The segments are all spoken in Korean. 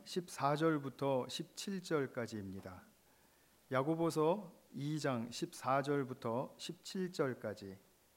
14절부터 17절까지입니다. 야고보서 2장 14절부터 17절까지.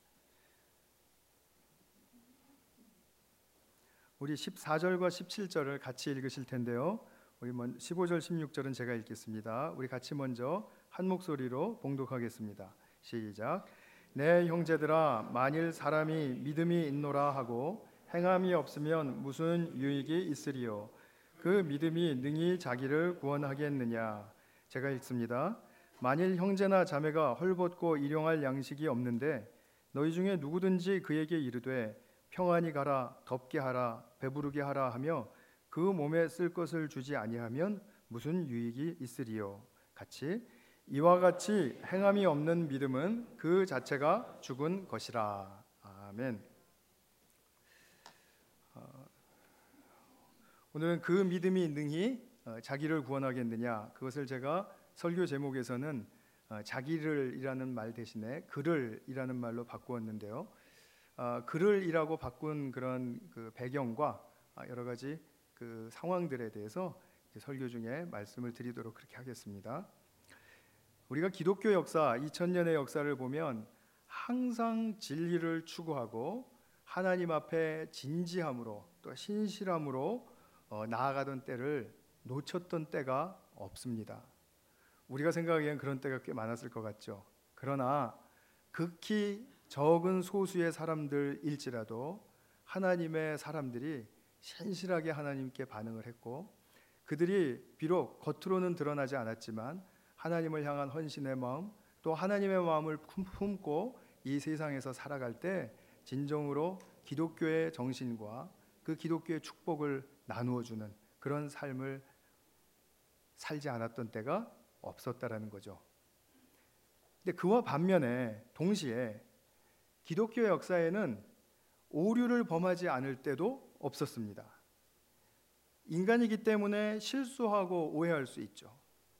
우리 14절과 17절을 같이 읽으실 텐데요. 우리 15절 16절은 제가 읽겠습니다. 우리 같이 먼저 한 목소리로 봉독하겠습니다. 시작. 내 형제들아, 만일 사람이 믿음이 있노라 하고 행함이 없으면 무슨 유익이 있으리요? 그 믿음이 능히 자기를 구원하겠느냐? 제가 읽습니다. 만일 형제나 자매가 헐벗고 일용할 양식이 없는데 너희 중에 누구든지 그에게 이르되 평안히 가라, 덥게 하라, 배부르게 하라 하며 그 몸에 쓸 것을 주지 아니하면 무슨 유익이 있으리요? 같이. 이와 같이 행함이 없는 믿음은 그 자체가 죽은 것이라. 아멘. 오늘은 그 믿음이 능히 자기를 구원하겠느냐, 그것을 제가 설교 제목에서는 자기를이라는 말 대신에 그를이라는 말로 바꾸었는데요. 그를이라고 바꾼 그런 그 배경과 여러 가지 그 상황들에 대해서 설교 중에 말씀을 드리도록 그렇게 하겠습니다. 우리가 기독교 역사, 2000년의 역사를 보면 항상 진리를 추구하고 하나님 앞에 진지함으로 또 신실함으로 나아가던 때를 놓쳤던 때가 없습니다. 우리가 생각하기엔 그런 때가 꽤 많았을 것 같죠. 그러나 극히 적은 소수의 사람들일지라도 하나님의 사람들이 신실하게 하나님께 반응을 했고, 그들이 비록 겉으로는 드러나지 않았지만 하나님을 향한 헌신의 마음, 또 하나님의 마음을 품고 이 세상에서 살아갈 때 진정으로 기독교의 정신과 그 기독교의 축복을 나누어주는 그런 삶을 살지 않았던 때가 없었다라는 거죠. 근데 그와 반면에 동시에 기독교 역사에는 오류를 범하지 않을 때도 없었습니다. 인간이기 때문에 실수하고 오해할 수 있죠.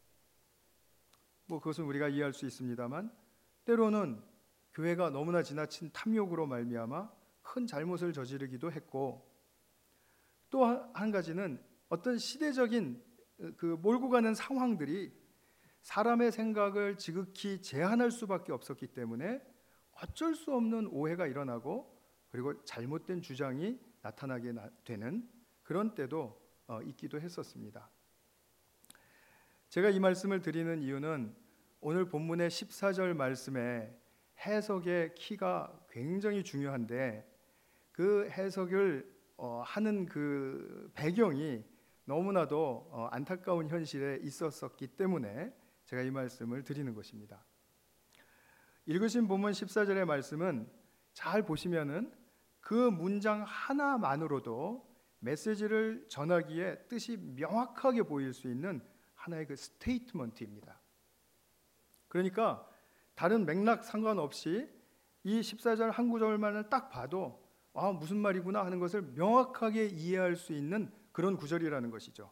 그것은 우리가 이해할 수 있습니다만, 때로는 교회가 너무나 지나친 탐욕으로 말미암아 큰 잘못을 저지르기도 했고, 또 한 가지는 어떤 시대적인 그 몰고 가는 상황들이 사람의 생각을 지극히 제한할 수밖에 없었기 때문에 어쩔 수 없는 오해가 일어나고, 그리고 잘못된 주장이 나타나게 되는 그런 때도 있기도 했었습니다. 제가 이 말씀을 드리는 이유는 오늘 본문의 14절 말씀에 해석의 키가 굉장히 중요한데, 그 해석을 하는 그 배경이 너무나도 안타까운 현실에 있었기 때문에 제가 이 말씀을 드리는 것입니다. 읽으신 본문 14절의 말씀은 잘 보시면은 그 문장 하나만으로도 메시지를 전하기에 뜻이 명확하게 보일 수 있는 하나의 그 스테이트먼트입니다. 그러니까 다른 맥락 상관없이 이 14절 한 구절만을 딱 봐도 무슨 말이구나 하는 것을 명확하게 이해할 수 있는 그런 구절이라는 것이죠.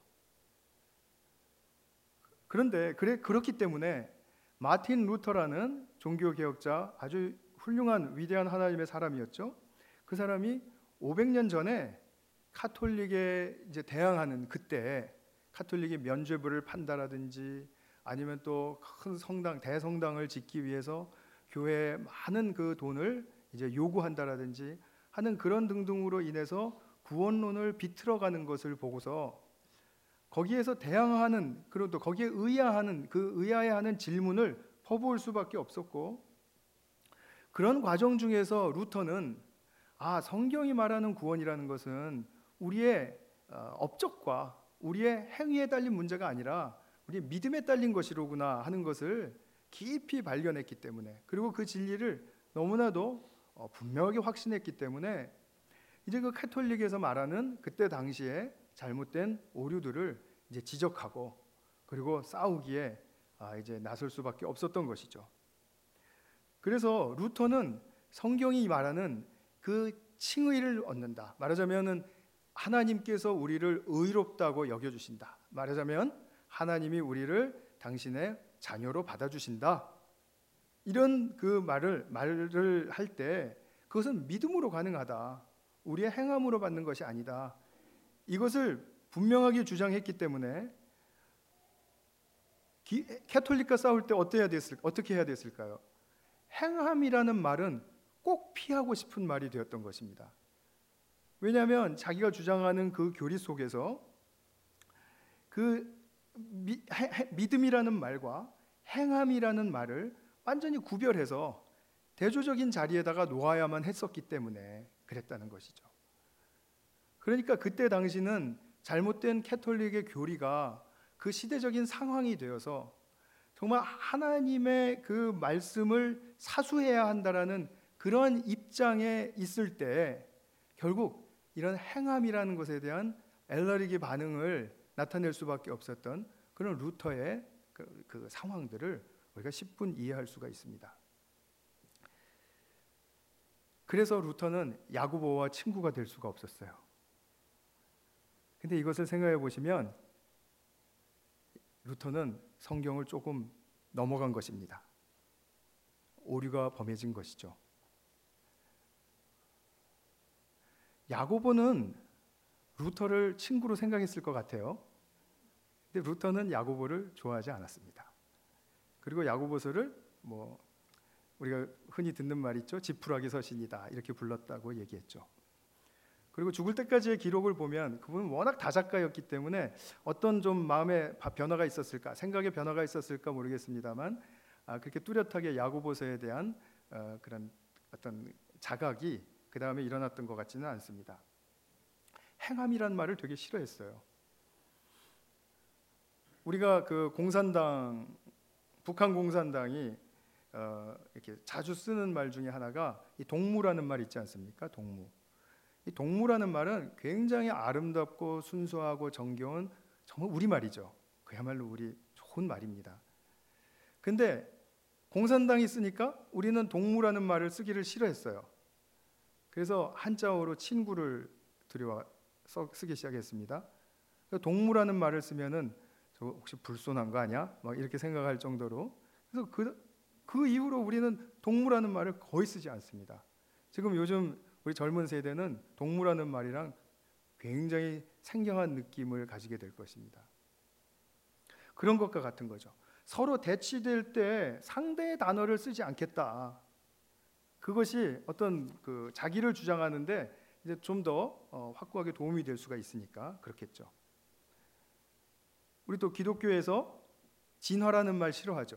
그런데 그렇기 때문에 마틴 루터라는 종교개혁자, 아주 훌륭한 위대한 하나님의 사람이었죠. 그 사람이 500년 전에 카톨릭에 이제 대항하는 그때 카톨릭이 면죄부를 판다라든지 아니면 또 큰 성당, 대성당을 짓기 위해서 교회에 많은 그 돈을 이제 요구한다라든지 하는 그런 등등으로 인해서 구원론을 비틀어가는 것을 보고서 거기에서 대항하는, 그리고 또 거기에 의아해하는 질문을 퍼부을 수밖에 없었고, 그런 과정 중에서 루터는 성경이 말하는 구원이라는 것은 우리의 업적과 우리의 행위에 딸린 문제가 아니라 우리의 믿음에 딸린 것이로구나 하는 것을 깊이 발견했기 때문에, 그리고 그 진리를 너무나도 분명하게 확신했기 때문에 이제 그 카톨릭에서 말하는 그때 당시에 잘못된 오류들을 이제 지적하고 그리고 싸우기에 이제 나설 수밖에 없었던 것이죠. 그래서 루터는 성경이 말하는 그 칭의를 얻는다. 말하자면은 하나님께서 우리를 의롭다고 여겨주신다. 말하자면 하나님이 우리를 당신의 자녀로 받아주신다. 이런 그 말을 할 때 그것은 믿음으로 가능하다. 우리의 행함으로 받는 것이 아니다. 이것을 분명하게 주장했기 때문에 캐톨릭과 싸울 때 어떻게 해야 됐을까요? 행함이라는 말은 꼭 피하고 싶은 말이 되었던 것입니다. 왜냐하면 자기가 주장하는 그 교리 속에서 그 믿음이라는 말과 행함이라는 말을 완전히 구별해서 대조적인 자리에다가 놓아야만 했었기 때문에 그랬다는 것이죠. 그러니까 그때 당시는 잘못된 캐톨릭의 교리가 그 시대적인 상황이 되어서 정말 하나님의 그 말씀을 사수해야 한다라는 그러한 입장에 있을 때 결국 이런 행함이라는 것에 대한 엘러리기 반응을 나타낼 수밖에 없었던 그런 루터의 그 상황들을 우리가 10분 이해할 수가 있습니다. 그래서 루터는 야고보와 친구가 될 수가 없었어요. 근데 이것을 생각해 보시면 루터는 성경을 조금 넘어간 것입니다. 오류가 범해진 것이죠. 야고보는 루터를 친구로 생각했을 것 같아요. 근데 루터는 야고보를 좋아하지 않았습니다. 그리고 야고보서를 우리가 흔히 듣는 말 있죠. 지푸라기 서신이다 이렇게 불렀다고 얘기했죠. 그리고 죽을 때까지의 기록을 보면 그분은 워낙 다작가였기 때문에 어떤 좀 마음의 변화가 있었을까, 생각의 변화가 있었을까 모르겠습니다만 그렇게 뚜렷하게 야고보서에 대한 그런 어떤 자각이 그 다음에 일어났던 것 같지는 않습니다. 행함이란 말을 되게 싫어했어요. 우리가 그 공산당, 북한 공산당이 이렇게 자주 쓰는 말 중에 하나가 이 동무라는 말 있지 않습니까? 동무. 이 동무라는 말은 굉장히 아름답고 순수하고 정겨운 정말 우리말이죠. 그야말로 우리 좋은 말입니다. 근데 공산당이 쓰니까 우리는 동무라는 말을 쓰기를 싫어했어요. 그래서 한자어로 친구를 들여와 쓰기 시작했습니다. 동무라는 말을 쓰면은 저 혹시 불손한 거 아니야? 막 이렇게 생각할 정도로. 그래서 그 이후로 우리는 동무라는 말을 거의 쓰지 않습니다. 지금 요즘 우리 젊은 세대는 동무라는 말이랑 굉장히 생경한 느낌을 가지게 될 것입니다. 그런 것과 같은 거죠. 서로 대치될 때 상대의 단어를 쓰지 않겠다. 그것이 어떤 그 자기를 주장하는데 이제 좀 더 확고하게 도움이 될 수가 있으니까 그렇겠죠. 우리 또 기독교에서 진화라는 말 싫어하죠.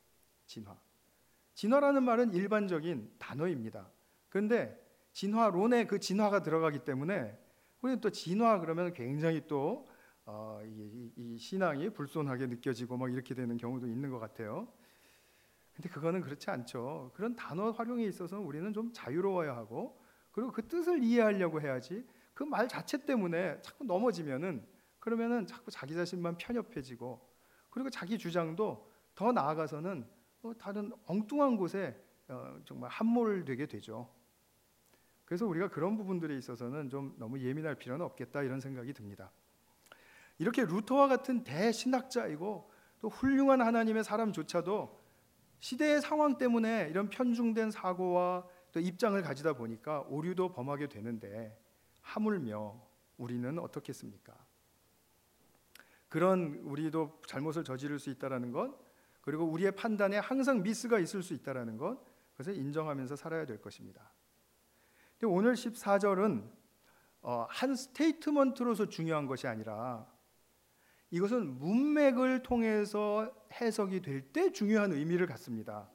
진화라는 말은 일반적인 단어입니다. 그런데 진화론에 그 진화가 들어가기 때문에 우리는 또 진화 그러면 굉장히 또 이 신앙이 불손하게 느껴지고 막 이렇게 되는 경우도 있는 것 같아요. 근데 그거는 그렇지 않죠. 그런 단어 활용에 있어서 우리는 좀 자유로워야 하고 그리고 그 뜻을 이해하려고 해야지 그 말 자체 때문에 자꾸 넘어지면은 그러면은 자꾸 자기 자신만 편협해지고 그리고 자기 주장도 더 나아가서는 다른 엉뚱한 곳에 정말 함몰되게 되죠. 그래서 우리가 그런 부분들에 있어서는 좀 너무 예민할 필요는 없겠다 이런 생각이 듭니다. 이렇게 루터와 같은 대신학자이고 또 훌륭한 하나님의 사람조차도 시대의 상황 때문에 이런 편중된 사고와 또 입장을 가지다 보니까 오류도 범하게 되는데 하물며 우리는 어떻겠습니까? 그런 우리도 잘못을 저지를 수 있다라는 것 그리고 우리의 판단에 항상 미스가 있을 수 있다라는 것 그것을 인정하면서 살아야 될 것입니다. 근데 오늘 14절은 한 스테이트먼트로서 중요한 것이 아니라 이것은 문맥을 통해서 해석이 될 때 중요한 의미를 갖습니다.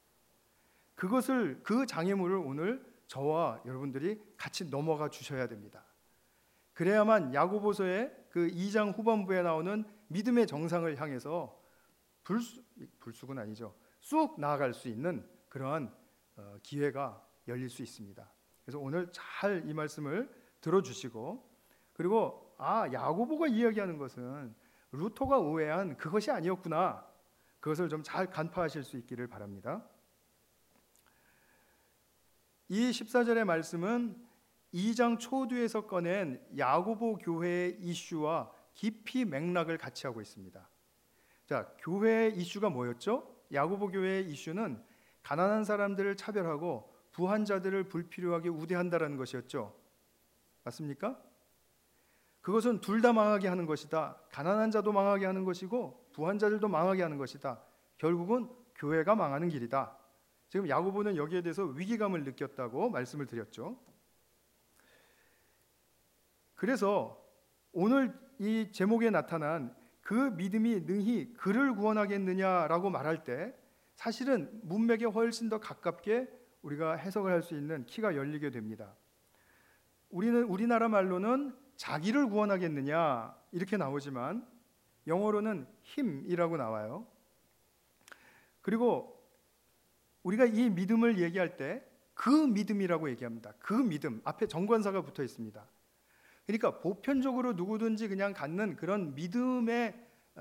그 장애물을 오늘 저와 여러분들이 같이 넘어가 주셔야 됩니다. 그래야만 야고보서의 그 2장 후반부에 나오는 믿음의 정상을 향해서 불쑥은 아니죠. 쑥 나아갈 수 있는 그러한 기회가 열릴 수 있습니다. 그래서 오늘 잘 이 말씀을 들어주시고 그리고 야고보가 이야기하는 것은 루터가 오해한 그것이 아니었구나. 그것을 좀 잘 간파하실 수 있기를 바랍니다. 이 14절의 말씀은 2장 초두에서 꺼낸 야고보 교회의 이슈와 깊이 맥락을 같이 하고 있습니다. 자, 교회의 이슈가 뭐였죠? 야고보 교회의 이슈는 가난한 사람들을 차별하고 부한 자들을 불필요하게 우대한다라는 것이었죠. 맞습니까? 그것은 둘 다 망하게 하는 것이다. 가난한 자도 망하게 하는 것이고 부한 자들도 망하게 하는 것이다. 결국은 교회가 망하는 길이다. 지금 야고보는 여기에 대해서 위기감을 느꼈다고 말씀을 드렸죠. 그래서 오늘 이 제목에 나타난 그 믿음이 능히 그를 구원하겠느냐라고 말할 때 사실은 문맥에 훨씬 더 가깝게 우리가 해석을 할 수 있는 키가 열리게 됩니다. 우리나라 말로는 자기를 구원하겠느냐 이렇게 나오지만 영어로는 힘이라고 나와요. 그리고 우리가 이 믿음을 얘기할 때 그 믿음이라고 얘기합니다. 그 믿음 앞에 정관사가 붙어 있습니다. 그러니까 보편적으로 누구든지 그냥 갖는 그런 믿음의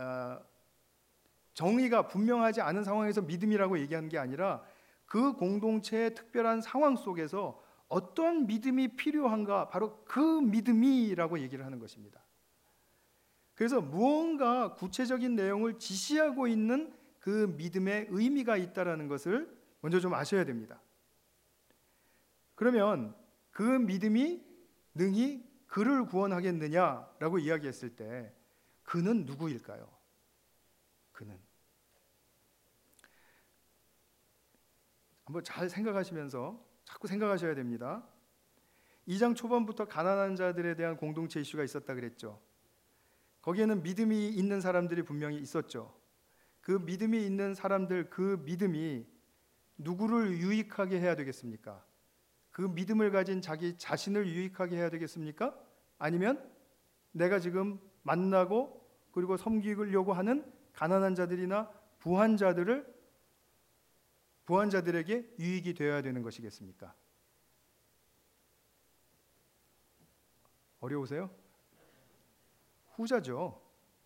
정의가 분명하지 않은 상황에서 믿음이라고 얘기하는 게 아니라 그 공동체의 특별한 상황 속에서 어떤 믿음이 필요한가, 바로 그 믿음이라고 얘기를 하는 것입니다. 그래서 무언가 구체적인 내용을 지시하고 있는 그 믿음의 의미가 있다는 것을 먼저 좀 아셔야 됩니다. 그러면 그 믿음이 능히 그를 구원하겠느냐라고 이야기했을 때 그는 누구일까요? 그는 한번 잘 생각하시면서 자꾸 생각하셔야 됩니다. 2장 초반부터 가난한 자들에 대한 공동체 이슈가 있었다 그랬죠. 거기에는 믿음이 있는 사람들이 분명히 있었죠. 그 믿음이 있는 사람들, 그 믿음이 누구를 유익하게 해야 되겠습니까? 그 믿음을 가진 자기 자신을 유익하게 해야 되겠습니까? 아니면 내가 지금 만나고 그리고 섬기려고 하는 가난한 자들이나 부한 자들에게 유익이 되어야 되는 것이겠습니까? 어려우세요? 후자죠.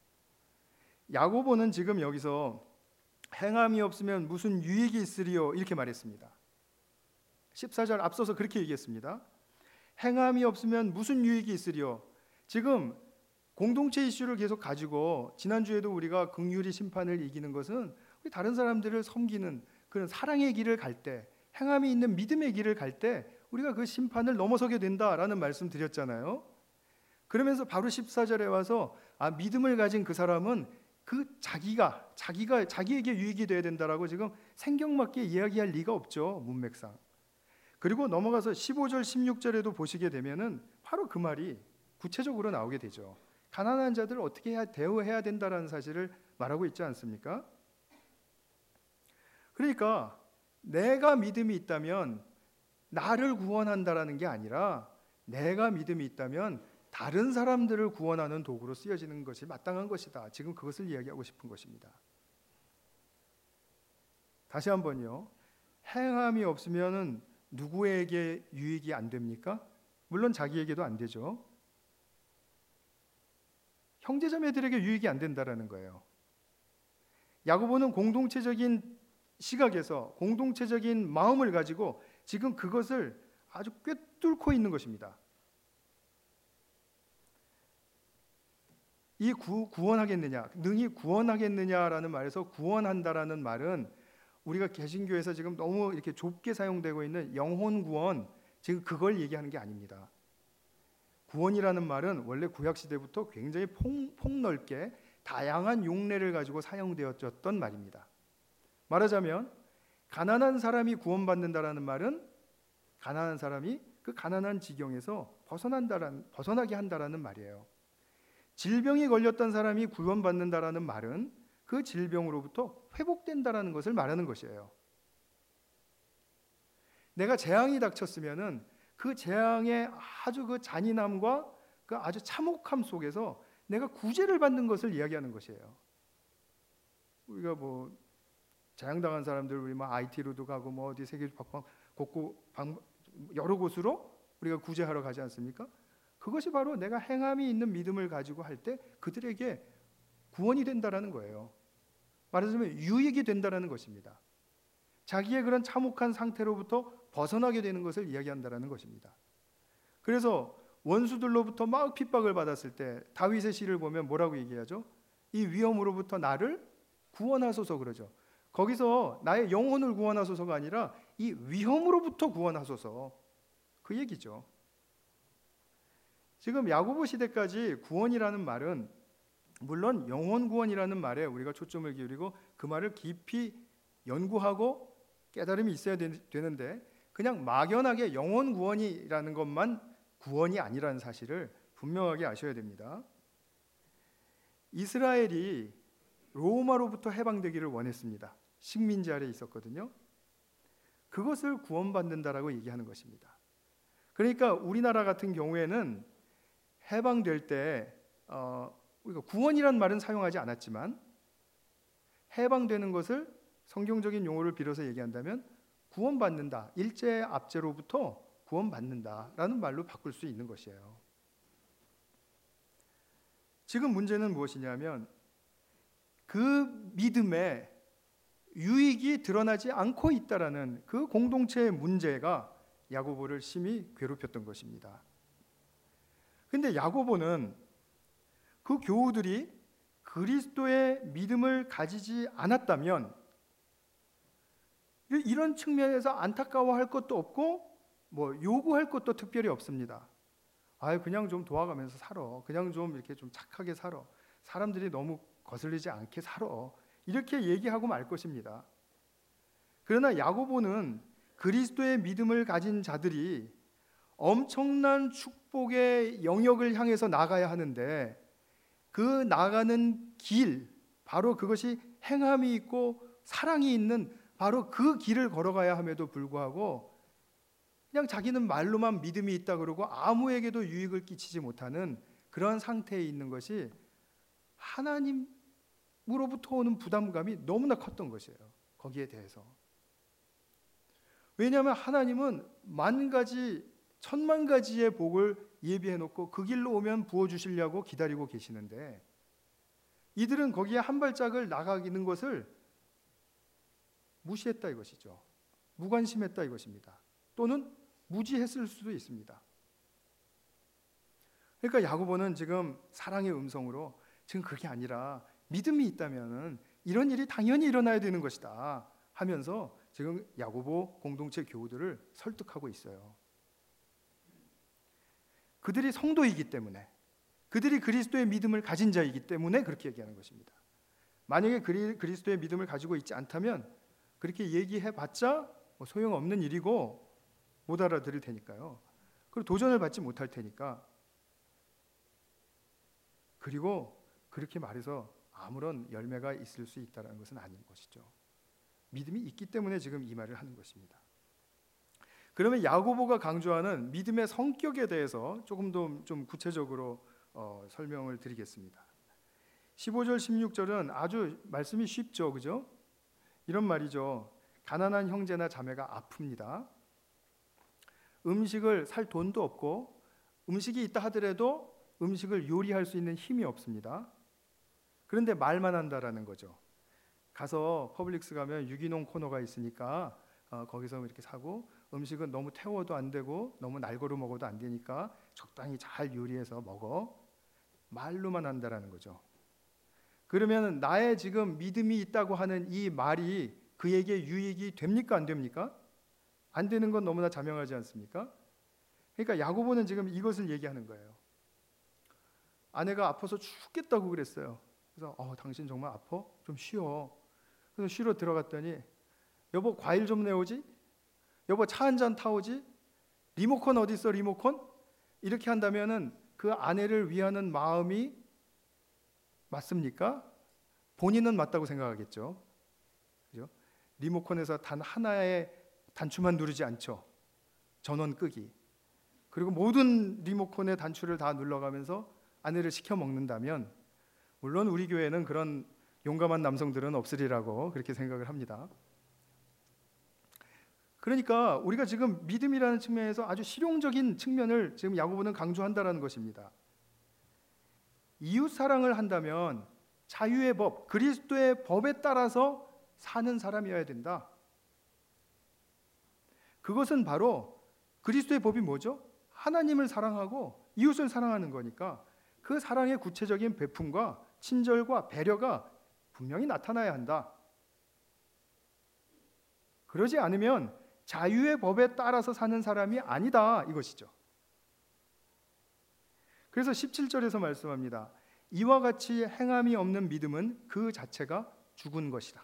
야고보는 지금 여기서 행함이 없으면 무슨 유익이 있으리요 이렇게 말했습니다. 14절 앞서서 그렇게 얘기했습니다. 행함이 없으면 무슨 유익이 있으리요. 지금 공동체 이슈를 계속 가지고 지난주에도 우리가 긍휼이 심판을 이기는 것은 우리 다른 사람들을 섬기는 그런 사랑의 길을 갈 때, 행함이 있는 믿음의 길을 갈 때 우리가 그 심판을 넘어서게 된다라는 말씀 드렸잖아요. 그러면서 바로 14절에 와서 믿음을 가진 그 사람은 그 자기에게 유익이 돼야 된다라고 지금 생경맞게 이야기할 리가 없죠, 문맥상. 그리고 넘어가서 15절 16절에도 보시게 되면은 바로 그 말이 구체적으로 나오게 되죠. 가난한 자들을 어떻게 대우해야 된다라는 사실을 말하고 있지 않습니까? 그러니까 내가 믿음이 있다면 나를 구원한다라는 게 아니라 내가 믿음이 있다면 다른 사람들을 구원하는 도구로 쓰여지는 것이 마땅한 것이다. 지금 그것을 이야기하고 싶은 것입니다. 다시 한번요. 행함이 없으면은 누구에게 유익이 안 됩니까? 물론 자기에게도 안 되죠. 형제자매들에게 유익이 안 된다라는 거예요. 야고보는 공동체적인 시각에서 공동체적인 마음을 가지고 지금 그것을 아주 꿰뚫고 있는 것입니다. 이 구원하겠느냐, 능히 구원하겠느냐라는 말에서 구원한다라는 말은 우리가 개신교에서 지금 너무 이렇게 좁게 사용되고 있는 영혼 구원, 지금 그걸 얘기하는 게 아닙니다. 구원이라는 말은 원래 구약 시대부터 굉장히 폭넓게 다양한 용례를 가지고 사용되었던 말입니다. 말하자면 가난한 사람이 구원받는다라는 말은 가난한 사람이 그 가난한 지경에서 벗어나게 한다라는 말이에요. 질병이 걸렸던 사람이 구원받는다라는 말은 그 질병으로부터 회복된다라는 것을 말하는 것이에요. 내가 재앙이 닥쳤으면은 그 재앙의 아주 그 잔인함과 그 아주 참혹함 속에서 내가 구제를 받는 것을 이야기하는 것이에요. 우리가 뭐 재앙당한 사람들 우리 뭐 IT로도 가고 뭐 어디 세계 여러 곳으로 우리가 구제하러 가지 않습니까? 그것이 바로 내가 행함이 있는 믿음을 가지고 할 때 그들에게 구원이 된다라는 거예요. 말하자면 유익이 된다라는 것입니다. 자기의 그런 참혹한 상태로부터 벗어나게 되는 것을 이야기한다라는 것입니다. 그래서 원수들로부터 막 핍박을 받았을 때 다윗의 시를 보면 뭐라고 얘기하죠? 이 위험으로부터 나를 구원하소서 그러죠. 거기서 나의 영혼을 구원하소서가 아니라 이 위험으로부터 구원하소서, 그 얘기죠. 지금 야고보 시대까지 구원이라는 말은 물론 영혼 구원이라는 말에 우리가 초점을 기울이고 그 말을 깊이 연구하고 깨달음이 있어야 되는데 그냥 막연하게 영혼 구원이라는 것만 구원이 아니라는 사실을 분명하게 아셔야 됩니다. 이스라엘이 로마로부터 해방되기를 원했습니다. 식민지 아래에 있었거든요. 그것을 구원받는다라고 얘기하는 것입니다. 그러니까 우리나라 같은 경우에는 해방될 때 우리가 구원이라는 말은 사용하지 않았지만 해방되는 것을 성경적인 용어를 빌어서 얘기한다면 구원받는다, 일제 압제로부터 구원받는다라는 말로 바꿀 수 있는 것이에요. 지금 문제는 무엇이냐면 그 믿음에 유익이 드러나지 않고 있다라는 그 공동체의 문제가 야고보를 심히 괴롭혔던 것입니다. 근데 야고보는 그 교우들이 그리스도의 믿음을 가지지 않았다면 이런 측면에서 안타까워할 것도 없고 요구할 것도 특별히 없습니다. 그냥 좀 도와가면서 살아. 그냥 좀 이렇게 좀 착하게 살아. 사람들이 너무 거슬리지 않게 살아. 이렇게 얘기하고 말 것입니다. 그러나 야고보는 그리스도의 믿음을 가진 자들이 엄청난 축복의 영역을 향해서 나가야 하는데 그 나가는 길, 바로 그것이 행함이 있고 사랑이 있는 바로 그 길을 걸어가야 함에도 불구하고 그냥 자기는 말로만 믿음이 있다 그러고 아무에게도 유익을 끼치지 못하는 그런 상태에 있는 것이 하나님으로부터 오는 부담감이 너무나 컸던 것이에요. 거기에 대해서. 왜냐하면 하나님은 만 가지, 천만 가지의 복을 예비해 놓고 그 길로 오면 부어주시려고 기다리고 계시는데 이들은 거기에 한 발짝을 나가기는 것을 무시했다 이것이죠. 무관심했다 이것입니다. 또는 무지했을 수도 있습니다. 그러니까 야고보는 지금 사랑의 음성으로 지금 그게 아니라 믿음이 있다면 이런 일이 당연히 일어나야 되는 것이다 하면서 지금 야고보 공동체 교우들을 설득하고 있어요. 그들이 성도이기 때문에, 그들이 그리스도의 믿음을 가진 자이기 때문에 그렇게 얘기하는 것입니다. 만약에 그리스도의 믿음을 가지고 있지 않다면 그렇게 얘기해봤자 소용없는 일이고 못 알아들을 테니까요. 그리고 도전을 받지 못할 테니까. 그리고 그렇게 말해서 아무런 열매가 있을 수 있다는 것은 아닌 것이죠. 믿음이 있기 때문에 지금 이 말을 하는 것입니다. 그러면 야고보가 강조하는 믿음의 성격에 대해서 조금 더 좀 구체적으로 설명을 드리겠습니다. 15절 16절은 아주 말씀이 쉽죠, 그죠? 이런 말이죠. 가난한 형제나 자매가 아픕니다. 음식을 살 돈도 없고 음식이 있다 하더라도 음식을 요리할 수 있는 힘이 없습니다. 그런데 말만 한다라는 거죠. 가서 퍼블릭스 가면 유기농 코너가 있으니까 거기서 이렇게 사고 음식은 너무 태워도 안 되고 너무 날거로 먹어도 안 되니까 적당히 잘 요리해서 먹어. 말로만 한다라는 거죠. 그러면 나의 지금 믿음이 있다고 하는 이 말이 그에게 유익이 됩니까? 안 됩니까? 안 되는 건 너무나 자명하지 않습니까? 그러니까 야고보는 지금 이것을 얘기하는 거예요. 아내가 아파서 죽겠다고 그랬어요. 그래서 당신 정말 아파? 좀 쉬어. 그래서 쉬러 들어갔더니 여보 과일 좀 내오지? 여보 차 한 잔 타오지? 리모컨 어디 있어 리모컨? 이렇게 한다면은 그 아내를 위하는 마음이 맞습니까? 본인은 맞다고 생각하겠죠. 그죠? 리모컨에서 단 하나의 단추만 누르지 않죠. 전원 끄기. 그리고 모든 리모컨의 단추를 다 눌러가면서 아내를 시켜 먹는다면 물론 우리 교회는 그런 용감한 남성들은 없으리라고 그렇게 생각을 합니다. 그러니까 우리가 지금 믿음이라는 측면에서 아주 실용적인 측면을 지금 야고보는 강조한다라는 것입니다. 이웃 사랑을 한다면 자유의 법, 그리스도의 법에 따라서 사는 사람이어야 된다. 그것은 바로 그리스도의 법이 뭐죠? 하나님을 사랑하고 이웃을 사랑하는 거니까 그 사랑의 구체적인 베품과 친절과 배려가 분명히 나타나야 한다. 그러지 않으면 자유의 법에 따라서 사는 사람이 아니다 이것이죠. 그래서 17절에서 말씀합니다. 이와 같이 행함이 없는 믿음은 그 자체가 죽은 것이다.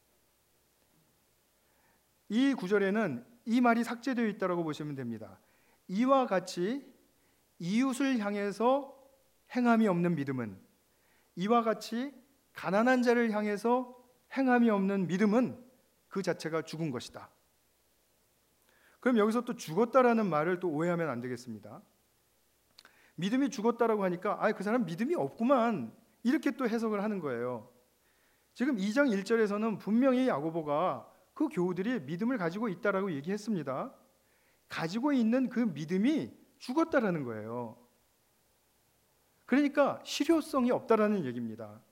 이 구절에는 이 말이 삭제되어 있다고 보시면 됩니다. 이와 같이 이웃을 향해서 행함이 없는 믿음은, 이와 같이 가난한 자를 향해서 행함이 없는 믿음은 그 자체가 죽은 것이다. 그럼 여기서 또 죽었다라는 말을 또 오해하면 안 되겠습니다. 믿음이 죽었다라고 하니까 그 사람 믿음이 없구만, 이렇게 또 해석을 하는 거예요. 지금 2장 1절에서는 분명히 야고보가 그 교우들이 믿음을 가지고 있다라고 얘기했습니다. 가지고 있는 그 믿음이 죽었다라는 거예요. 그러니까 실효성이 없다라는 얘기입니다.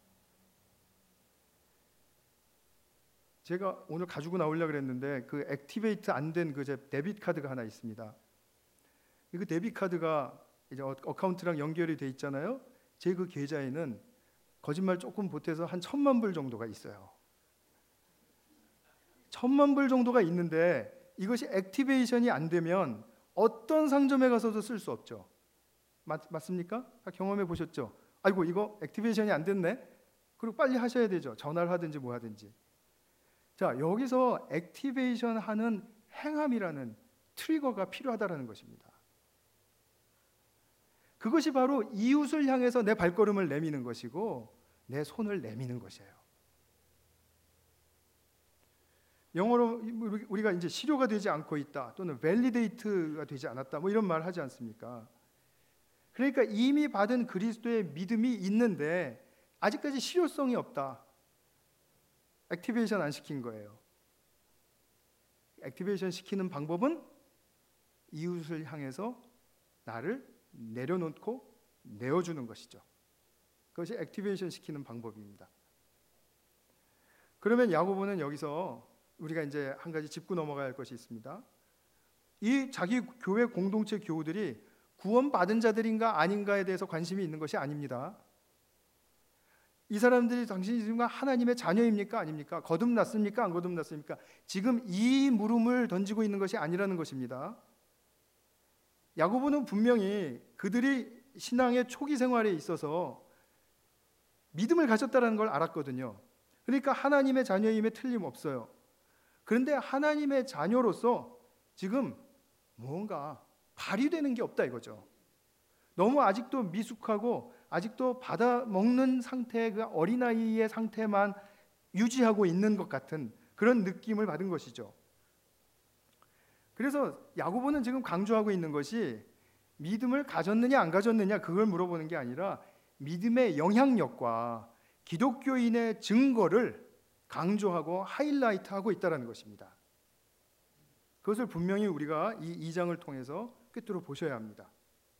제가 오늘 가지고 나오려고 그랬는데 그 액티베이트 안 된 그 제 데빗 카드가 하나 있습니다. 그 데빗 카드가 이제 어카운트랑 연결이 돼 있잖아요. 제 그 계좌에는 거짓말 조금 보태서 한 1,000만 불 정도가 있어요. 1,000만 불 정도가 있는데 이것이 액티베이션이 안 되면 어떤 상점에 가서도 쓸 수 없죠. 맞습니까? 다 경험해 보셨죠? 아이고 이거 액티베이션이 안 됐네. 그리고 빨리 하셔야 되죠. 전화를 하든지 뭐 하든지. 자, 여기서 액티베이션 하는 행함이라는 트리거가 필요하다라는 것입니다. 그것이 바로 이웃을 향해서 내 발걸음을 내미는 것이고 내 손을 내미는 것이에요. 영어로 우리가 이제 실효가 되지 않고 있다, 또는 밸리데이트가 되지 않았다, 뭐 이런 말 하지 않습니까? 그러니까 이미 받은 그리스도의 믿음이 있는데 아직까지 실효성이 없다. 액티베이션 안 시킨 거예요. 액티베이션 시키는 방법은 이웃을 향해서 나를 내려놓고 내어주는 것이죠. 그것이 액티베이션 시키는 방법입니다. 그러면 야고보는 여기서 우리가 이제 한 가지 짚고 넘어가야 할 것이 있습니다. 이 자기 교회 공동체 교우들이 구원받은 자들인가 아닌가에 대해서 관심이 있는 것이 아닙니다. 이 사람들이 당신이 지금 하나님의 자녀입니까? 아닙니까? 거듭났습니까? 안 거듭났습니까? 지금 이 물음을 던지고 있는 것이 아니라는 것입니다. 야고보는 분명히 그들이 신앙의 초기 생활에 있어서 믿음을 가졌다는 걸 알았거든요. 그러니까 하나님의 자녀임에 틀림없어요. 그런데 하나님의 자녀로서 지금 뭔가 발휘되는 게 없다 이거죠. 너무 아직도 미숙하고 아직도 받아먹는 상태의 그 어린아이의 상태만 유지하고 있는 것 같은 그런 느낌을 받은 것이죠. 그래서 야고보는 지금 강조하고 있는 것이 믿음을 가졌느냐 안 가졌느냐 그걸 물어보는 게 아니라 믿음의 영향력과 기독교인의 증거를 강조하고 하이라이트하고 있다는 것입니다. 그것을 분명히 우리가 이 2장을 통해서 꿰뚫어 보셔야 합니다.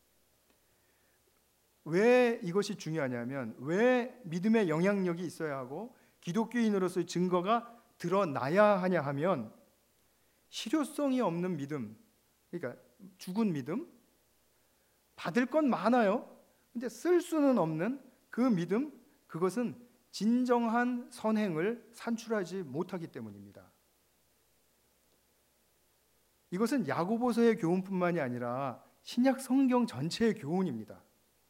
왜 이것이 중요하냐면, 왜 믿음의 영향력이 있어야 하고 기독교인으로서의 증거가 드러나야 하냐 하면, 실효성이 없는 믿음, 그러니까 죽은 믿음, 받을 건 많아요. 근데 쓸 수는 없는 그 믿음, 그것은 진정한 선행을 산출하지 못하기 때문입니다. 이것은 야고보서의 교훈뿐만이 아니라 신약 성경 전체의 교훈입니다.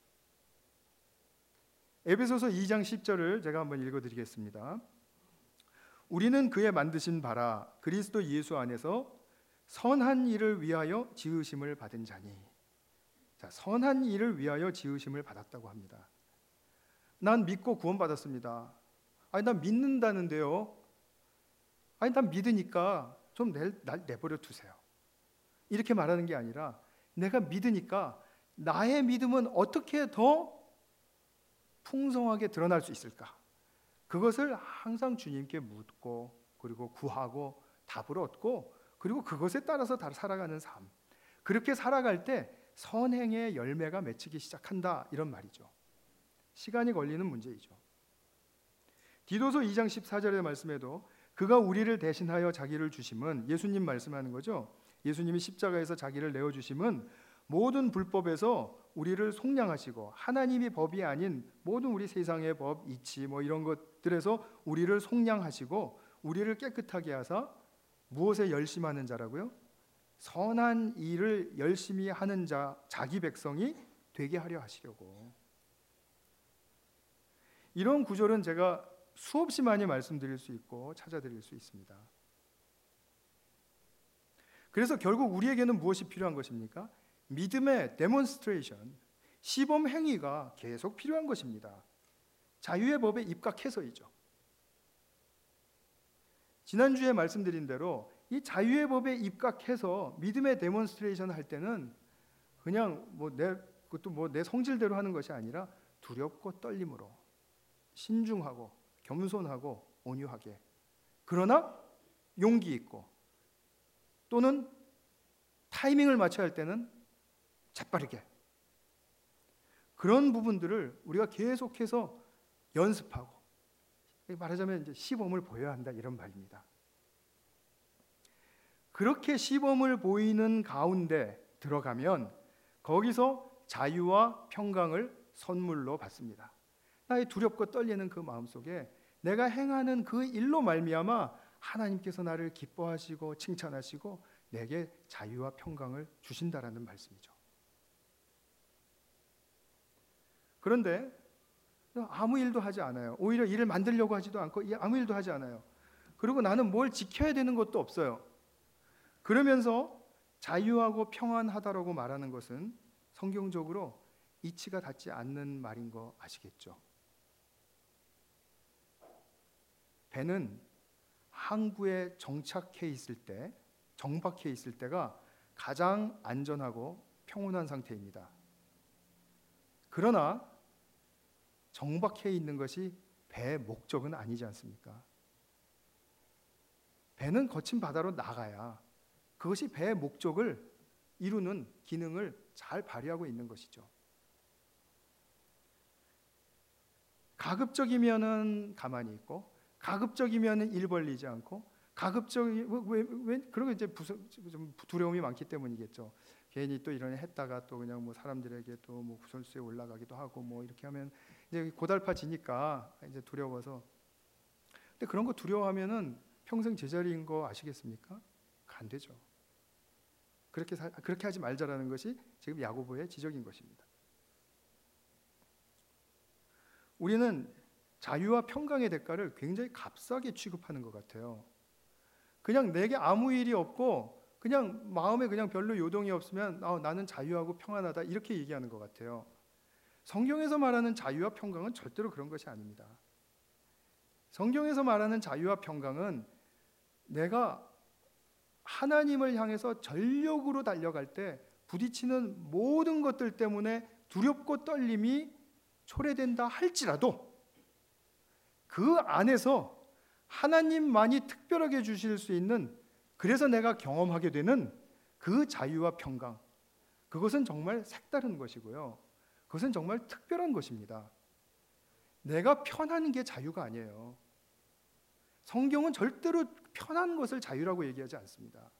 에베소서 2장 10절을 제가 한번 읽어드리겠습니다. 우리는 그의 만드신 바라 그리스도 예수 안에서 선한 일을 위하여 지으심을 받은 자니. 자, 선한 일을 위하여 지으심을 받았다고 합니다. 난 믿고 구원받았습니다. 아니 난 믿는다는데요. 아니 난 믿으니까 좀 날 내버려 두세요. 이렇게 말하는 게 아니라 내가 믿으니까 나의 믿음은 어떻게 더 풍성하게 드러날 수 있을까? 그것을 항상 주님께 묻고 그리고 구하고 답을 얻고 그리고 그것에 따라서 다 살아가는 삶. 그렇게 살아갈 때 선행의 열매가 맺히기 시작한다 이런 말이죠. 시간이 걸리는 문제이죠. 디도서 2장 14절의 말씀에도 그가 우리를 대신하여 자기를 주심은, 예수님 말씀하는 거죠. 예수님이 십자가에서 자기를 내어주심은 모든 불법에서 우리를 속량하시고 하나님이 법이 아닌 모든 우리 세상의 법, 이치 뭐 이런 것들에서 우리를 속량하시고 우리를 깨끗하게 하사 무엇에 열심하는 자라고요? 선한 일을 열심히 하는 자, 자기 백성이 되게 하려 하시려고. 이런 구절은 제가 수없이 많이 말씀드릴 수 있고 찾아드릴 수 있습니다. 그래서 결국 우리에게는 무엇이 필요한 것입니까? 믿음의 데몬스트레이션, 시범 행위가 계속 필요한 것입니다. 자유의 법에 입각해서이죠. 지난주에 말씀드린 대로 이 자유의 법에 입각해서 믿음의 데몬스트레이션 할 때는 그냥 그것도 내 성질대로 하는 것이 아니라 두렵고 떨림으로, 신중하고 겸손하고 온유하게, 그러나 용기 있고, 또는 타이밍을 맞춰야 할 때는 재빠르게, 그런 부분들을 우리가 계속해서 연습하고, 말하자면 이제 시범을 보여야 한다, 이런 말입니다. 그렇게 시범을 보이는 가운데 들어가면 거기서 자유와 평강을 선물로 받습니다. 나의 두렵고 떨리는 그 마음속에 내가 행하는 그 일로 말미암아 하나님께서 나를 기뻐하시고 칭찬하시고 내게 자유와 평강을 주신다라는 말씀이죠. 그런데 아무 일도 하지 않아요. 오히려 일을 만들려고 하지도 않고 아무 일도 하지 않아요. 그리고 나는 뭘 지켜야 되는 것도 없어요. 그러면서 자유하고 평안하다라고 말하는 것은 성경적으로 이치가 닿지 않는 말인 거 아시겠죠? 배는 항구에 정박해 있을 때가 가장 안전하고 평온한 상태입니다. 그러나 정박해 있는 것이 배의 목적은 아니지 않습니까? 배는 거친 바다로 나가야 그것이 배의 목적을 이루는 기능을 잘 발휘하고 있는 것이죠. 가급적이면은 가만히 있고, 가급적이면은 일 벌리지 않고, 그러고 이제 좀 두려움이 많기 때문이겠죠. 괜히 또 이런 했다가 또 그냥 뭐 사람들에게 또 뭐 구설수에 올라가기도 하고 뭐 이렇게 하면 이제 고달파지니까 이제 두려워서. 근데 그런 거 두려워하면은 평생 제자리인 거 아시겠습니까? 안 되죠. 그렇게 하지 말자라는 것이 지금 야고보의 지적인 것입니다. 우리는 자유와 평강의 대가를 굉장히 값싸게 취급하는 것 같아요. 그냥 내게 아무 일이 없고 그냥 마음에 그냥 별로 요동이 없으면 나는 자유하고 평안하다, 이렇게 얘기하는 것 같아요. 성경에서 말하는 자유와 평강은 절대로 그런 것이 아닙니다. 성경에서 말하는 자유와 평강은 내가 하나님을 향해서 전력으로 달려갈 때 부딪히는 모든 것들 때문에 두렵고 떨림이 초래된다 할지라도 그 안에서 하나님만이 특별하게 주실 수 있는, 그래서 내가 경험하게 되는 그 자유와 평강, 그것은 정말 색다른 것이고요. 그것은 정말 특별한 것입니다. 내가 편한 게 자유가 아니에요. 성경은 절대로 편한 것을 자유라고 얘기하지 않습니다.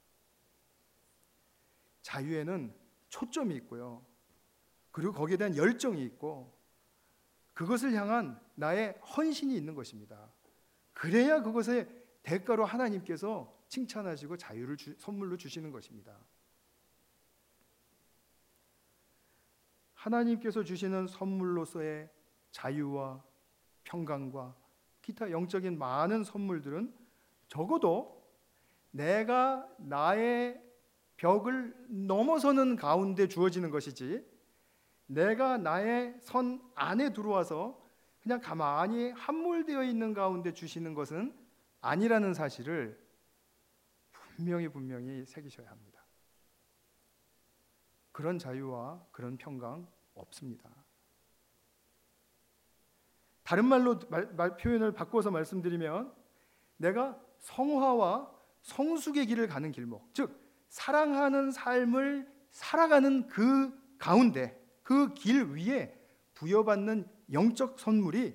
자유에는 초점이 있고요. 그리고 거기에 대한 열정이 있고 그것을 향한 나의 헌신이 있는 것입니다. 그래야 그것의 대가로 하나님께서 칭찬하시고 자유를 선물로 주시는 것입니다. 하나님께서 주시는 선물로서의 자유와 평강과 기타 영적인 많은 선물들은 적어도 내가 나의 벽을 넘어서는 가운데 주어지는 것이지, 내가 나의 선 안에 들어와서 그냥 가만히 함몰되어 있는 가운데 주시는 것은 아니라는 사실을 분명히 새기셔야 합니다. 그런 자유와 그런 평강 없습니다. 다른 말로 표현을 바꿔서 말씀드리면, 내가 성화와 성숙의 길을 가는 길목, 즉 사랑하는 삶을 살아가는 그 가운데, 그 길 위에 부여받는 영적 선물이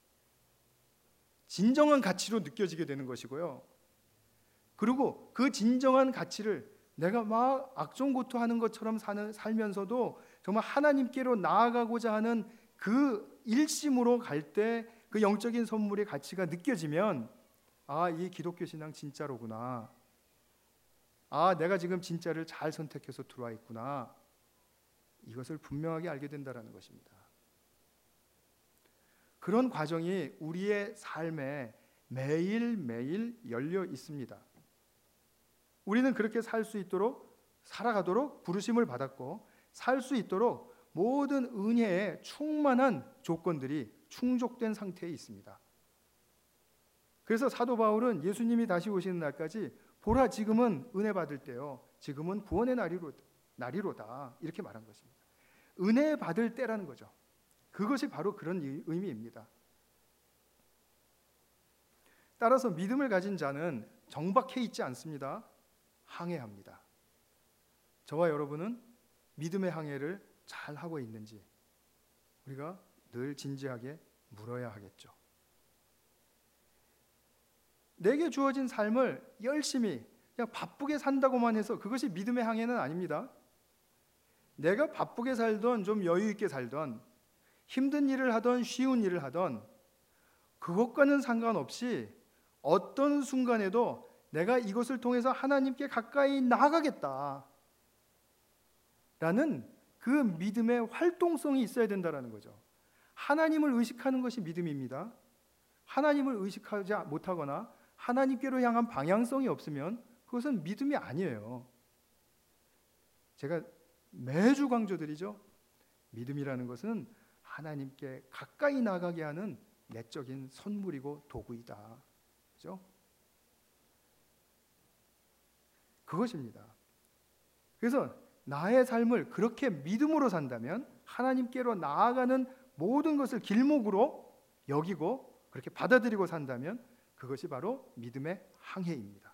진정한 가치로 느껴지게 되는 것이고요. 그리고 그 진정한 가치를 내가 막 악종고토하는 것처럼 살면서도 정말 하나님께로 나아가고자 하는 그 일심으로 갈 때 그 영적인 선물의 가치가 느껴지면, 이 기독교 신앙 진짜로구나. 내가 지금 진짜를 잘 선택해서 들어와 있구나. 이것을 분명하게 알게 된다는 것입니다. 그런 과정이 우리의 삶에 매일매일 열려 있습니다. 우리는 그렇게 살 수 있도록 살아가도록 부르심을 받았고 살 수 있도록 모든 은혜에 충만한 조건들이 충족된 상태에 있습니다. 그래서 사도 바울은 예수님이 다시 오시는 날까지 보라 지금은 은혜 받을 때요 지금은 구원의 날이로다 이렇게 말한 것입니다. 은혜 받을 때라는 거죠. 그것이 바로 그런 의미입니다. 따라서 믿음을 가진 자는 정박해 있지 않습니다. 항해합니다. 저와 여러분은 믿음의 항해를 잘 하고 있는지 우리가 늘 진지하게 물어야 하겠죠. 내게 주어진 삶을 열심히 그냥 바쁘게 산다고만 해서 그것이 믿음의 항해는 아닙니다. 내가 바쁘게 살던 좀 여유 있게 살던 힘든 일을 하던 쉬운 일을 하던 그것과는 상관없이 어떤 순간에도 내가 이것을 통해서 하나님께 가까이 나아가겠다 라는 그 믿음의 활동성이 있어야 된다는 거죠. 하나님을 의식하는 것이 믿음입니다. 하나님을 의식하지 못하거나 하나님께로 향한 방향성이 없으면 그것은 믿음이 아니에요. 제가 매주 강조드리죠. 믿음이라는 것은 하나님께 가까이 나가게 하는 내적인 선물이고 도구이다. 그죠? 그것입니다. 그래서 나의 삶을 그렇게 믿음으로 산다면 하나님께로 나아가는 모든 것을 길목으로 여기고 그렇게 받아들이고 산다면 그것이 바로 믿음의 항해입니다.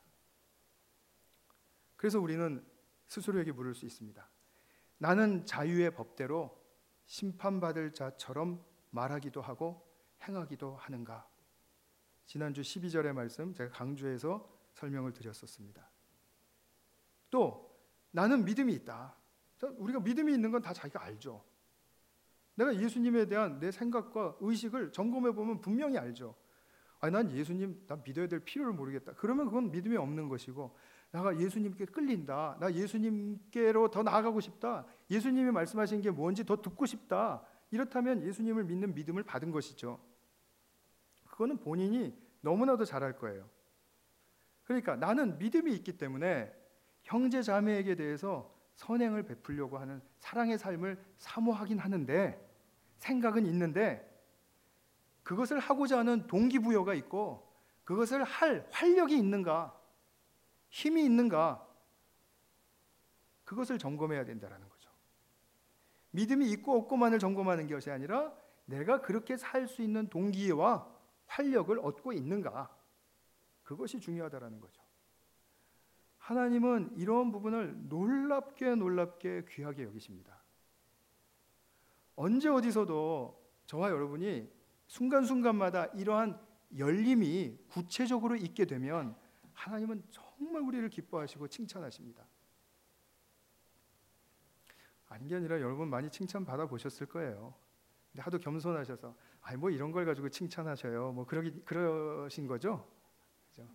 그래서 우리는 스스로에게 물을 수 있습니다. 나는 자유의 법대로 심판받을 자처럼 말하기도 하고 행하기도 하는가? 지난주 12절의 말씀 제가 강조해서 설명을 드렸었습니다. 또 나는 믿음이 있다. 우리가 믿음이 있는 건 다 자기가 알죠. 내가 예수님에 대한 내 생각과 의식을 점검해 보면 분명히 알죠. 아니 난 예수님 난 믿어야 될 필요를 모르겠다. 그러면 그건 믿음이 없는 것이고 내가 예수님께 끌린다. 나 예수님께로 더 나아가고 싶다. 예수님이 말씀하신 게 뭔지 더 듣고 싶다. 이렇다면 예수님을 믿는 믿음을 받은 것이죠. 그거는 본인이 너무나도 잘할 거예요. 그러니까 나는 믿음이 있기 때문에 형제 자매에게 대해서 선행을 베풀려고 하는 사랑의 삶을 사모하긴 하는데 생각은 있는데 그것을 하고자 하는 동기부여가 있고 그것을 할 활력이 있는가 힘이 있는가 그것을 점검해야 된다는 거죠. 믿음이 있고 없고만을 점검하는 것이 아니라 내가 그렇게 살 수 있는 동기와 활력을 얻고 있는가 그것이 중요하다는 거죠. 하나님은 이런 부분을 놀랍게 귀하게 여기십니다. 언제 어디서도 저와 여러분이 순간순간마다 이러한 열림이 구체적으로 있게 되면 하나님은 정말 우리를 기뻐하시고 칭찬하십니다. 아닌 게 아니라 여러분 많이 칭찬 받아보셨을 거예요. 근데 하도 겸손하셔서 아니 뭐 이런 걸 가지고 칭찬하셔요. 뭐 그러신 거죠? 그죠?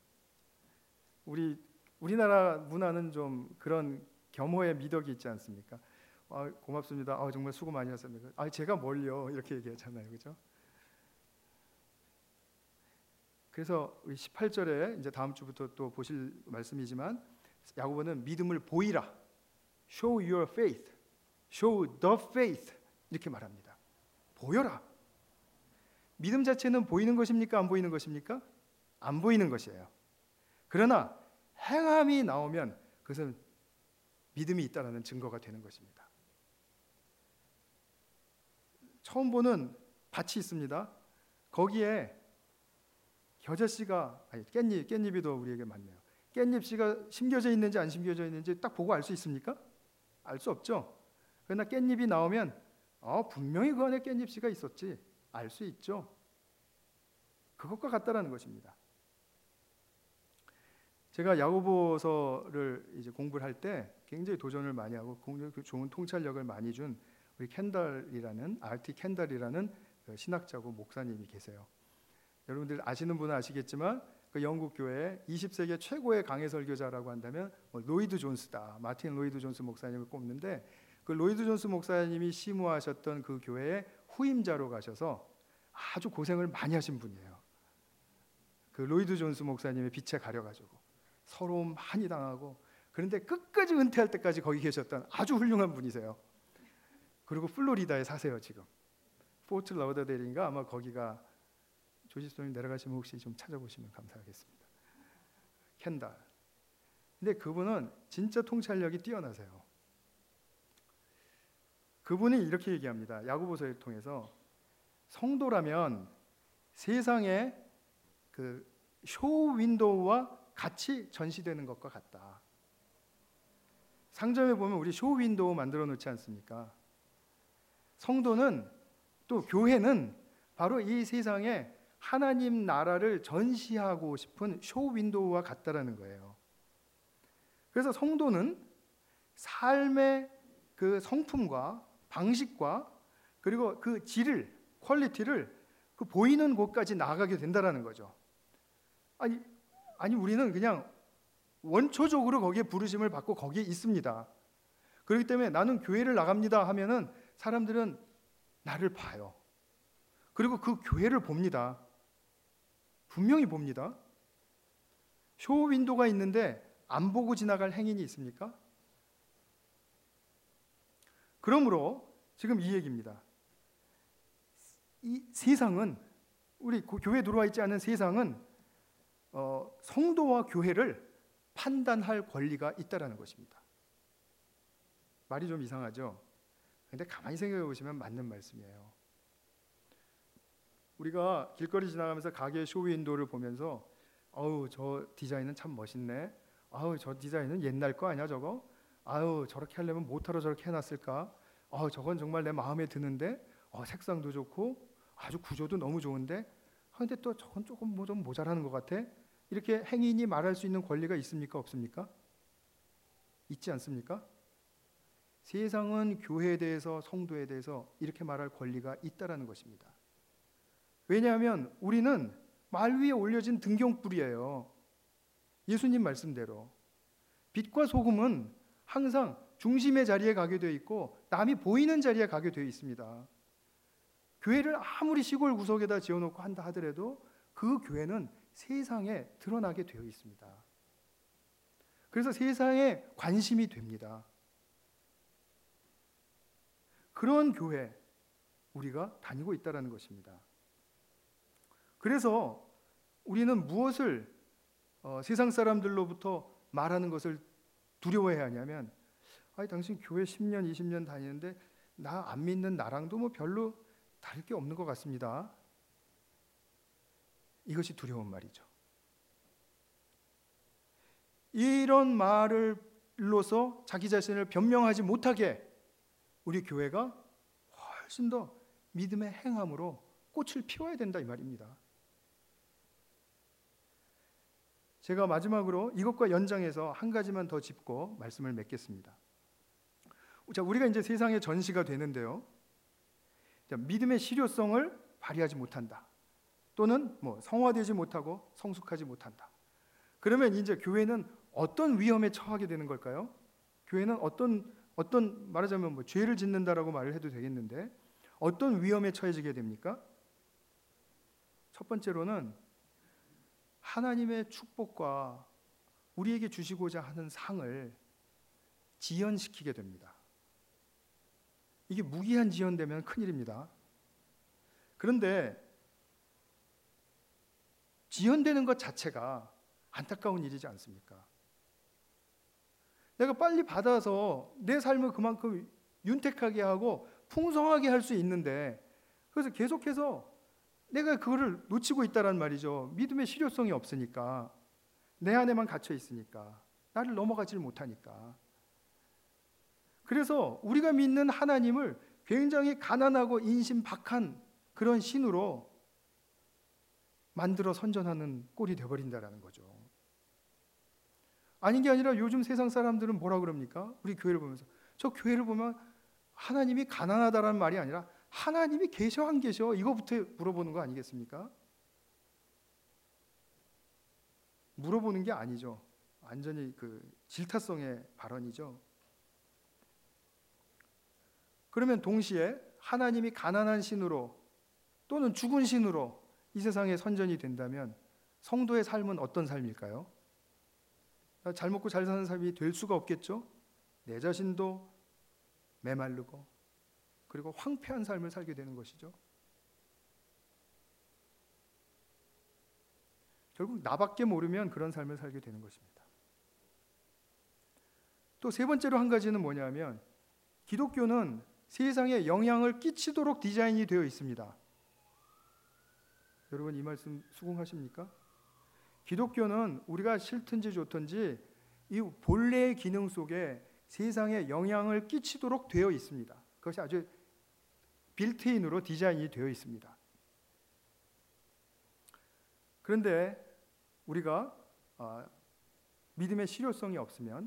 우리나라 문화는 좀 그런 겸허의 미덕이 있지 않습니까? 고맙습니다. 정말 수고 많이 하셨습니다. 제가 뭘요? 이렇게 얘기하잖아요. 그죠? 그래서 18절에 이제 다음 주부터 또 보실 말씀이지만 야고보는 믿음을 보이라. Show your faith. Show the faith. 이렇게 말합니다. 보여라. 믿음 자체는 보이는 것입니까? 안 보이는 것입니까? 안 보이는 것이에요. 그러나 행함이 나오면 그것은 믿음이 있다는 증거가 되는 것입니다. 처음 보는 밭이 있습니다. 거기에 겨자씨가 깻잎이 더 우리에게 맞네요. 깻잎씨가 심겨져 있는지 안 심겨져 있는지 딱 보고 알 수 있습니까? 알 수 없죠. 그러나 깻잎이 나오면 분명히 그 안에 깻잎씨가 있었지 알 수 있죠. 그것과 같다라는 것입니다. 제가 야고보서를 이제 공부를 할 때 굉장히 도전을 많이 하고 굉장히 좋은 통찰력을 많이 준 우리 RT 캔달이라는 신학자고 목사님이 계세요. 여러분들 아시는 분은 아시겠지만 그 영국 교회 20세기 최고의 강해 설교자라고 한다면 로이드 존스다. 마틴 로이드 존스 목사님을 꼽는데 그 로이드 존스 목사님이 심우하셨던 그 교회에 후임자로 가셔서 아주 고생을 많이 하신 분이에요. 그 로이드 존스 목사님의 빛에 가려가지고 서러움 많이 당하고, 그런데 끝까지 은퇴할 때까지 거기 계셨던 아주 훌륭한 분이세요. 그리고 플로리다에 사세요. 지금 포트 라우더데일인가, 아마 거기가, 조지스톤이 내려가시면 혹시 좀 찾아보시면 감사하겠습니다. 켄달. 근데 그분은 진짜 통찰력이 뛰어나세요. 그분이 이렇게 얘기합니다. 야고보서를 통해서 성도라면 세상의 그 쇼 윈도우와 같이 전시되는 것과 같다. 상점에 보면 우리 쇼 윈도우 만들어 놓지 않습니까? 성도는, 또 교회는 바로 이 세상에 하나님 나라를 전시하고 싶은 쇼 윈도우와 같다라는 거예요. 그래서 성도는 삶의 그 성품과 방식과 그리고 그 질을, 퀄리티를 그 보이는 곳까지 나아가게 된다라는 거죠. 아니 우리는 그냥 원초적으로 거기에 부르심을 받고 거기에 있습니다. 그렇기 때문에 나는 교회를 나갑니다 하면은 사람들은 나를 봐요. 그리고 그 교회를 봅니다. 분명히 봅니다. 쇼 윈도가 있는데 안 보고 지나갈 행인이 있습니까? 그러므로 지금 이 얘기입니다. 이 세상은, 우리 교회에 들어와 있지 않은 세상은 성도와 교회를 판단할 권리가 있다라는 것입니다. 말이 좀 이상하죠? 근데 가만히 생각해 보시면 맞는 말씀이에요. 우리가 길거리 지나가면서 가게 쇼윈도를 보면서 아우 저 디자인은 참 멋있네, 아우 저 디자인은 옛날 거 아니야 저거, 아우 저렇게 하려면 뭐하러 저렇게 해놨을까, 아우 저건 정말 내 마음에 드는데, 색상도 좋고 아주 구조도 너무 좋은데, 근데 또 저건 조금 좀 모자라는 것 같아. 이렇게 행인이 말할 수 있는 권리가 있습니까? 없습니까? 있지 않습니까? 세상은 교회에 대해서, 성도에 대해서 이렇게 말할 권리가 있다라는 것입니다. 왜냐하면 우리는 말 위에 올려진 등경불이에요. 예수님 말씀대로 빛과 소금은 항상 중심의 자리에 가게 되어 있고 남이 보이는 자리에 가게 되어 있습니다. 교회를 아무리 시골 구석에다 지어놓고 한다 하더라도 그 교회는 세상에 드러나게 되어 있습니다. 그래서 세상에 관심이 됩니다. 그런 교회 우리가 다니고 있다는 것입니다. 그래서 우리는 무엇을 세상 사람들로부터 말하는 것을 두려워해야 하냐면, 당신 교회 10년 20년 다니는데 나 안 믿는 나랑도 뭐 별로 다를 게 없는 것 같습니다. 이것이 두려운 말이죠. 이런 말을로서 자기 자신을 변명하지 못하게 우리 교회가 훨씬 더 믿음의 행함으로 꽃을 피워야 된다 이 말입니다. 제가 마지막으로 이것과 연장해서 한 가지만 더 짚고 말씀을 맺겠습니다. 자, 우리가 이제 세상의 전시가 되는데요. 자, 믿음의 실효성을 발휘하지 못한다. 또는 성화되지 못하고 성숙하지 못한다. 그러면 이제 교회는 어떤 위험에 처하게 되는 걸까요? 교회는 어떤 말하자면 죄를 짓는다라고 말을 해도 되겠는데 어떤 위험에 처해지게 됩니까? 첫 번째로는 하나님의 축복과 우리에게 주시고자 하는 상을 지연시키게 됩니다. 이게 무기한 지연되면 큰일입니다. 그런데 지연되는 것 자체가 안타까운 일이지 않습니까? 내가 빨리 받아서 내 삶을 그만큼 윤택하게 하고 풍성하게 할 수 있는데, 그래서 계속해서 내가 그거를 놓치고 있다란 말이죠. 믿음의 실효성이 없으니까, 내 안에만 갇혀 있으니까, 나를 넘어가질 못하니까. 그래서 우리가 믿는 하나님을 굉장히 가난하고 인신박한 그런 신으로 만들어 선전하는 꼴이 되어버린다는 거죠. 아닌 게 아니라 요즘 세상 사람들은 뭐라 그럽니까? 우리 교회를 보면서, 저 교회를 보면 하나님이 가난하다라는 말이 아니라 하나님이 계셔 안 계셔? 이거부터 물어보는 거 아니겠습니까? 물어보는 게 아니죠. 완전히 그 질타성의 발언이죠. 그러면 동시에 하나님이 가난한 신으로 또는 죽은 신으로 이 세상에 선전이 된다면 성도의 삶은 어떤 삶일까요? 잘 먹고 잘 사는 삶이 될 수가 없겠죠? 내 자신도 메마르고 그리고 황폐한 삶을 살게 되는 것이죠. 결국 나밖에 모르면 그런 삶을 살게 되는 것입니다. 또 세 번째로 한 가지는 뭐냐면 기독교는 세상에 영향을 끼치도록 디자인이 되어 있습니다. 여러분 이 말씀 수긍하십니까? 기독교는 우리가 싫든지 좋든지 이 본래의 기능 속에 세상에 영향을 끼치도록 되어 있습니다. 그것이 아주 빌트인으로 디자인이 되어 있습니다. 그런데 우리가 믿음의 실효성이 없으면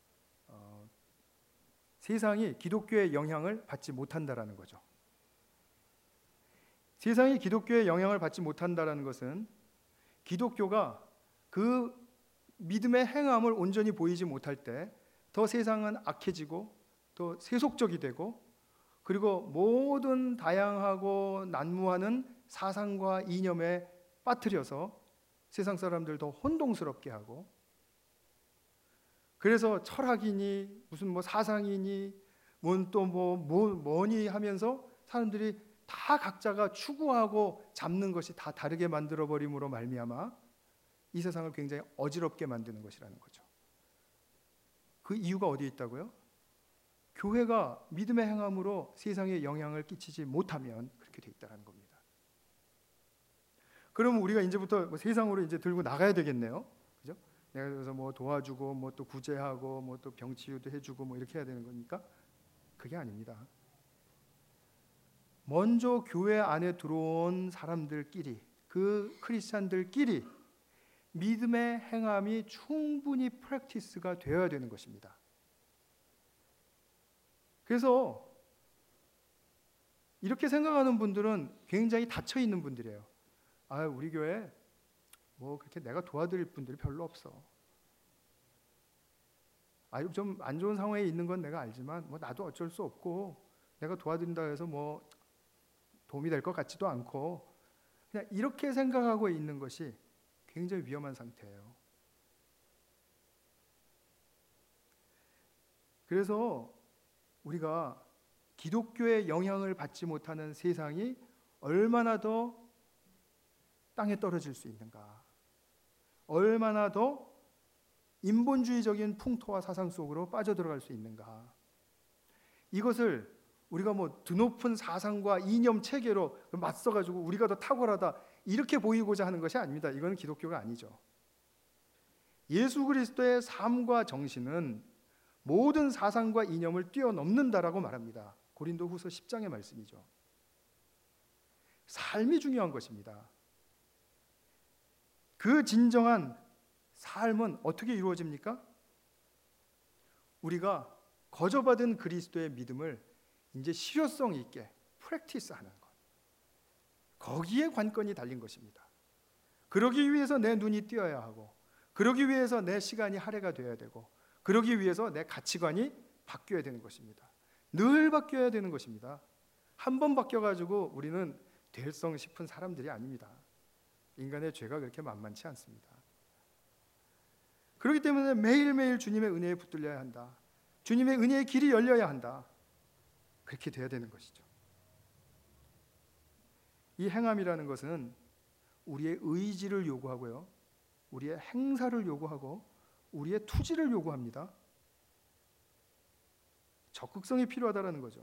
세상이 기독교의 영향을 받지 못한다라는 거죠. 세상이 기독교의 영향을 받지 못한다라는 것은 기독교가 그 믿음의 행함을 온전히 보이지 못할 때 더 세상은 악해지고 더 세속적이 되고 그리고 모든 다양하고 난무하는 사상과 이념에 빠뜨려서 세상 사람들 더 혼동스럽게 하고 그래서 철학이니 무슨 뭐 사상이니 뭐니 하면서 사람들이 다 각자가 추구하고 잡는 것이 다 다르게 만들어 버림으로 말미암아 이 세상을 굉장히 어지럽게 만드는 것이라는 거죠. 그 이유가 어디에 있다고요? 교회가 믿음의 행함으로 세상에 영향을 끼치지 못하면 그렇게 돼 있다는 겁니다. 그러면 우리가 이제부터 뭐 세상으로 이제 들고 나가야 되겠네요. 그죠? 내가 그래서 뭐 도와주고 뭐 또 구제하고 뭐 또 병치유도 해주고 뭐 이렇게 해야 되는 겁니까? 그게 아닙니다. 먼저 교회 안에 들어온 사람들끼리 그 크리스찬들끼리 믿음의 행함이 충분히 프랙티스가 되어야 되는 것입니다. 그래서 이렇게 생각하는 분들은 굉장히 닫혀 있는 분들이에요. 우리 교회 뭐 그렇게 내가 도와드릴 분들이 별로 없어. 좀 안 좋은 상황에 있는 건 내가 알지만 뭐 나도 어쩔 수 없고 내가 도와드린다 해서 뭐 도움이 될 것 같지도 않고 그냥 이렇게 생각하고 있는 것이 굉장히 위험한 상태예요. 그래서 우리가 기독교의 영향을 받지 못하는 세상이 얼마나 더 땅에 떨어질 수 있는가, 얼마나 더 인본주의적인 풍토와 사상 속으로 빠져들어갈 수 있는가, 이것을 우리가 뭐 드높은 사상과 이념 체계로 맞서가지고 우리가 더 탁월하다 이렇게 보이고자 하는 것이 아닙니다. 이건 기독교가 아니죠. 예수 그리스도의 삶과 정신은 모든 사상과 이념을 뛰어넘는다라고 말합니다. 고린도후서 10장의 말씀이죠. 삶이 중요한 것입니다. 그 진정한 삶은 어떻게 이루어집니까? 우리가 거저받은 그리스도의 믿음을 이제 실효성 있게 프랙티스하는 것, 거기에 관건이 달린 것입니다. 그러기 위해서 내 눈이 띄어야 하고, 그러기 위해서 내 시간이 할애가 되어야 되고, 그러기 위해서 내 가치관이 바뀌어야 되는 것입니다. 늘 바뀌어야 되는 것입니다. 한 번 바뀌어가지고 우리는 될성 싶은 사람들이 아닙니다. 인간의 죄가 그렇게 만만치 않습니다. 그렇기 때문에 매일매일 주님의 은혜에 붙들려야 한다. 주님의 은혜의 길이 열려야 한다. 그렇게 돼야 되는 것이죠. 이 행함이라는 것은 우리의 의지를 요구하고요, 우리의 행사를 요구하고 우리의 투지를 요구합니다. 적극성이 필요하다는 거죠.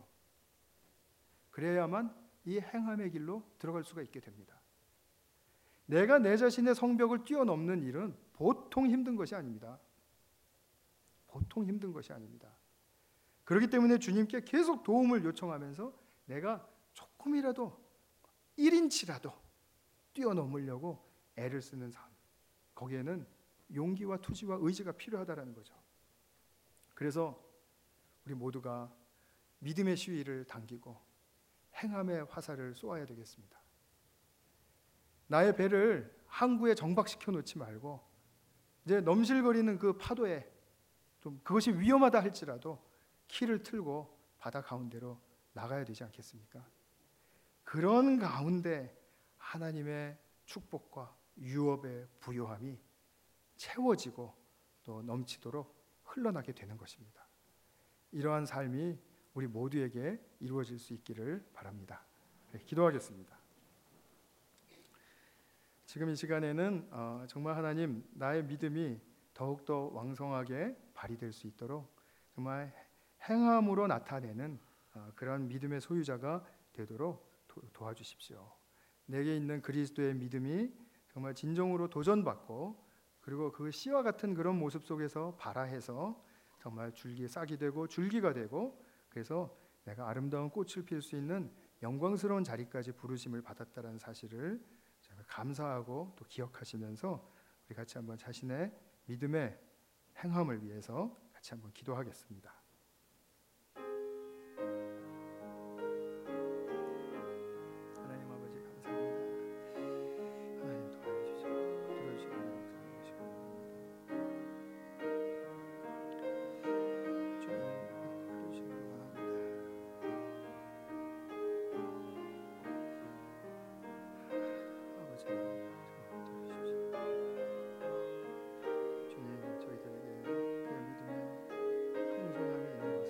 그래야만 이 행함의 길로 들어갈 수가 있게 됩니다. 내가 내 자신의 성벽을 뛰어넘는 일은 보통 힘든 것이 아닙니다. 보통 힘든 것이 아닙니다. 그렇기 때문에 주님께 계속 도움을 요청하면서 내가 조금이라도 1인치라도 뛰어넘으려고 애를 쓰는 삶, 거기에는 용기와 투지와 의지가 필요하다는 거죠. 그래서 우리 모두가 믿음의 시위를 당기고 행함의 화살을 쏘아야 되겠습니다. 나의 배를 항구에 정박시켜 놓지 말고 이제 넘실거리는 그 파도에 좀 그것이 위험하다 할지라도 키를 틀고 바다 가운데로 나가야 되지 않겠습니까? 그런 가운데 하나님의 축복과 유업의 부요함이 채워지고 또 넘치도록 흘러나게 되는 것입니다. 이러한 삶이 우리 모두에게 이루어질 수 있기를 바랍니다. 네, 기도하겠습니다. 지금 이 시간에는 정말 하나님, 나의 믿음이 더욱더 왕성하게 발휘될 수 있도록 정말 행함으로 나타내는 그런 믿음의 소유자가 되도록 도와주십시오. 내게 있는 그리스도의 믿음이 정말 진정으로 도전받고, 그리고 그 씨와 같은 그런 모습 속에서 발아해서 정말 싹이 되고 줄기가 되고, 그래서 내가 아름다운 꽃을 필 수 있는 영광스러운 자리까지 부르심을 받았다는 사실을 감사하고 또 기억하시면서 우리 같이 한번 자신의 믿음의 행함을 위해서 같이 한번 기도하겠습니다. 하나님 아버지 감사합니다. 하나님 도와주시고 주님 그러시기를 원합니다. 아버지 주님, 저희들에게 그 믿음의 풍성함이 있는 것은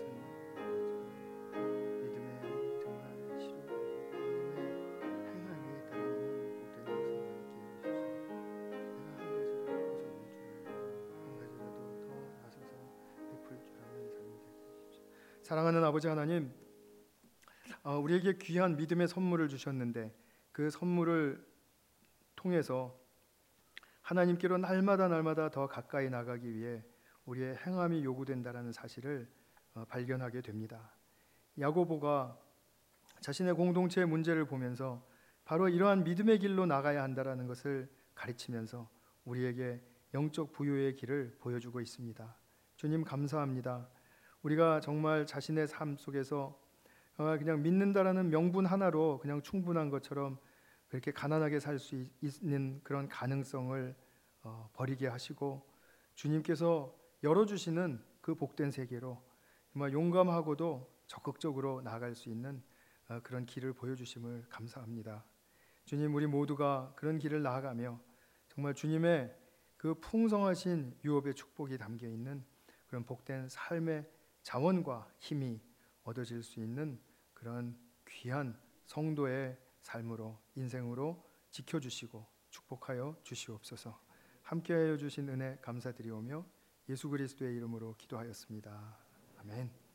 믿음의 정말 실효, 믿음의 행함이 따라오는 복된 역사가 있게 해주시고, 내가 한 가지라도 우선일 줄 알고 한 가지라도 더 나서서 베풀 줄 아는 삶이 되게 해주십시오. 사랑하는 아버지 하나님, 우리에게 귀한 믿음의 선물을 주셨는데 그 선물을 통해서 하나님께로 날마다 더 가까이 나가기 위해 우리의 행함이 요구된다라는 사실을 발견하게 됩니다. 야고보가 자신의 공동체의 문제를 보면서 바로 이러한 믿음의 길로 나가야 한다라는 것을 가르치면서 우리에게 영적 부요의 길을 보여주고 있습니다. 주님 감사합니다. 우리가 정말 자신의 삶 속에서 그냥 믿는다라는 명분 하나로 그냥 충분한 것처럼 그렇게 가난하게 살 수 있는 그런 가능성을 버리게 하시고, 주님께서 열어주시는 그 복된 세계로 정말 용감하고도 적극적으로 나아갈 수 있는 그런 길을 보여주심을 감사합니다. 주님, 우리 모두가 그런 길을 나아가며 정말 주님의 그 풍성하신 유업의 축복이 담겨 있는 그런 복된 삶의 자원과 힘이 얻어질 수 있는 그런 귀한 성도의 삶으로, 인생으로 지켜주시고 축복하여 주시옵소서. 함께하여 주신 은혜 감사드리오며 예수 그리스도의 이름으로 기도하였습니다. 아멘.